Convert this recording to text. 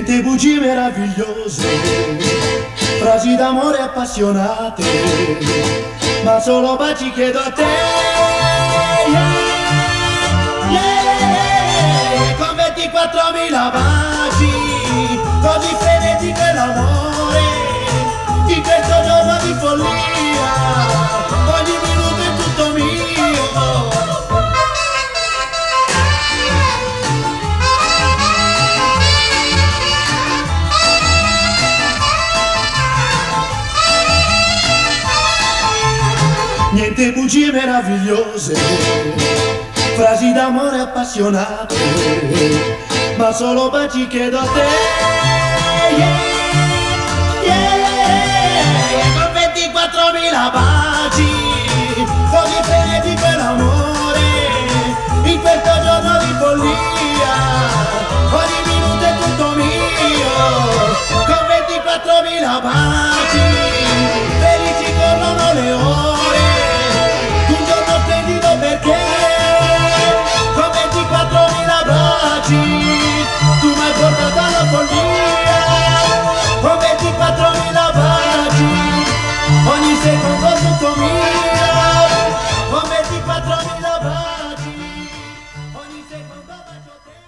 Niente bugie meravigliose, frasi d'amore appassionate, ma solo baci chiedo a te. Yeah, yeah, con 24.000 baci, così frenetico è l'amore, in questo giorno di follia, ogni minuto è tutto mio. Niente bugie meravigliose, frasi d'amore appassionate, ma solo baci chiedo a te. Yeah, yeah, con 24.000 baci, così frenetico è l'amore, in questo giorno di follia, ogni minuto è tutto mio, con 24.000 baci, felici corrono le ore, un giorno splendido perché, con 24.000 baci, tu mi hai portato alla follia, con 24.000 baci, ogni secondo tutto mio, con 24.000 baci, ogni secondo bacio te.